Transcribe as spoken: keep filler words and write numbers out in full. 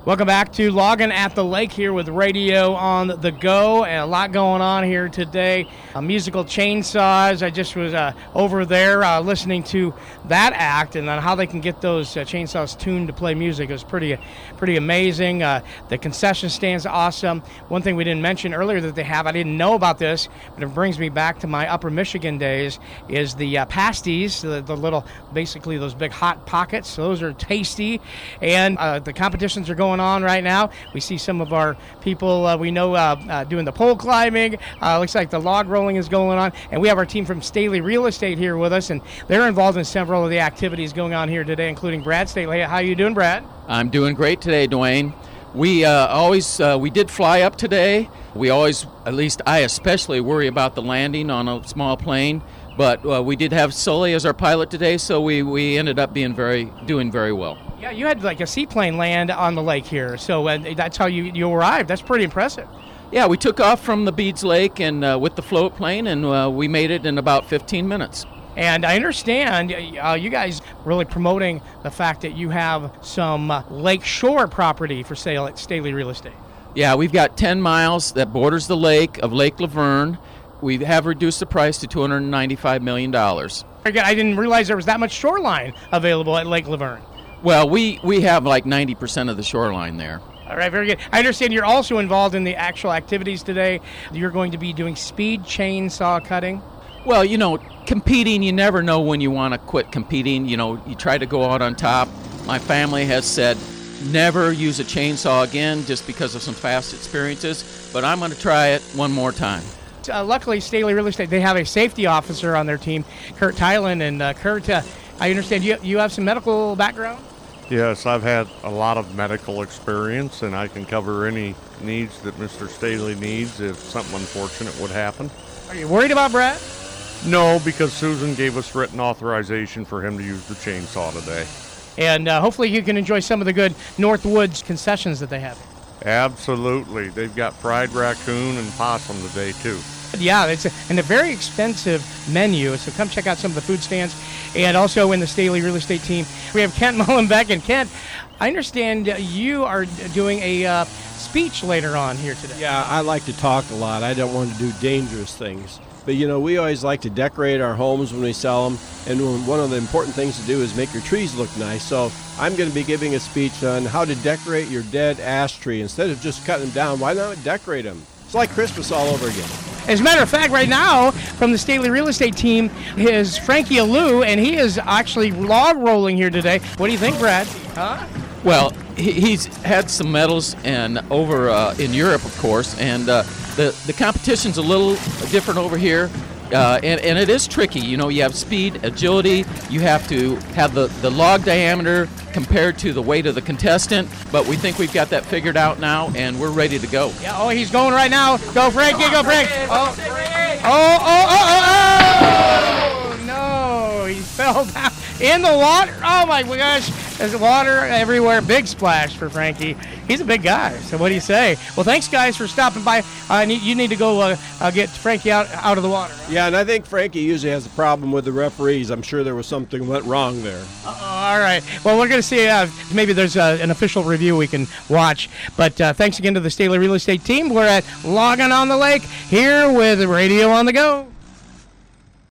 Welcome back to Logging at the Lake here with Radio on the Go, and a lot going on here today. Uh, musical chainsaws. I just was uh, over there uh, listening to that act, and then how they can get those uh, chainsaws tuned to play music. It was pretty, pretty amazing. Uh, the concession stand's awesome. One thing we didn't mention earlier that they have, I didn't know about this, but it brings me back to my Upper Michigan days, is the uh, pasties, the, the little, basically those big hot pockets. Those are tasty, and uh, the competitions are going on right now. We see some of our people uh, we know uh, uh, doing the pole climbing. Uh, looks like the log rolling is going on, and we have our team from Staley Real Estate here with us, and they're involved in several of the activities going on here today, including Brad Staley. How you doing, Brad? I'm doing great today, Dwayne. We uh, always uh, we did fly up today. We always, at least I especially, worry about the landing on a small plane. But uh, we did have Sully as our pilot today, so we, we ended up being very doing very well. Yeah, you had like a seaplane land on the lake here, so uh, that's how you, you arrived. That's pretty impressive. Yeah, we took off from the Beads Lake and uh, with the float plane, and uh, we made it in about fifteen minutes. And I understand uh, you guys really promoting the fact that you have some uh, lake shore property for sale at Staley Real Estate. Yeah, we've got ten miles that borders the lake of Lake Laverne. We have reduced the price to two hundred ninety-five million dollars. I didn't realize there was that much shoreline available at Lake Laverne. Well, we, we have like ninety percent of the shoreline there. All right, very good. I understand you're also involved in the actual activities today. You're going to be doing speed chainsaw cutting. Well, you know, competing, you never know when you want to quit competing. You know, you try to go out on top. My family has said never use a chainsaw again just because of some past experiences, but I'm going to try it one more time. Uh, luckily, Staley Real Estate, they have a safety officer on their team, Kurt Tylen. And uh, Kurt, uh, I understand you you have some medical background? Yes, I've had a lot of medical experience, and I can cover any needs that Mister Staley needs if something unfortunate would happen. Are you worried about Brad? No, because Susan gave us written authorization for him to use the chainsaw today. And uh, hopefully you can enjoy some of the good Northwoods concessions that they have. Absolutely. They've got fried raccoon and possum today, too. Yeah, it's a, and a very expensive menu, so come check out some of the food stands. And also in the Staley Real Estate team, we have Kent Mullenbeck. And Kent, I understand you are doing a uh, speech later on here today. Yeah, I like to talk a lot. I don't want to do dangerous things. But, you know, we always like to decorate our homes when we sell them, and one of the important things to do is make your trees look nice. So I'm going to be giving a speech on how to decorate your dead ash tree. Instead of just cutting them down, why not decorate them? It's like Christmas all over again. As a matter of fact, right now, from the Staley Real Estate team is Frankie Alou, and he is actually log rolling here today. What do you think, Brad? Huh? Well, he, he's had some medals and over uh, in Europe, of course, and uh, the, the competition's a little different over here. Uh, and, and it is tricky. You know, you have speed, agility. You have to have the, the log diameter compared to the weight of the contestant. But we think we've got that figured out now, and we're ready to go. Yeah. Oh, he's going right now. Go, Frankie. Go, Frank. Oh, oh, oh, oh, oh, no. He fell down in the water. Oh, my gosh. There's water everywhere. Big splash for Frankie. He's a big guy. So what do you say? Well, thanks, guys, for stopping by. Uh, you need to go uh, uh, get Frankie out, out of the water. Right? Yeah, and I think Frankie usually has a problem with the referees. I'm sure there was something went wrong there. Uh-oh, all right. Well, we're going to see. Uh, maybe there's uh, an official review we can watch. But uh, thanks again to the Staley Real Estate team. We're at Logging on the Lake here with Radio on the Go.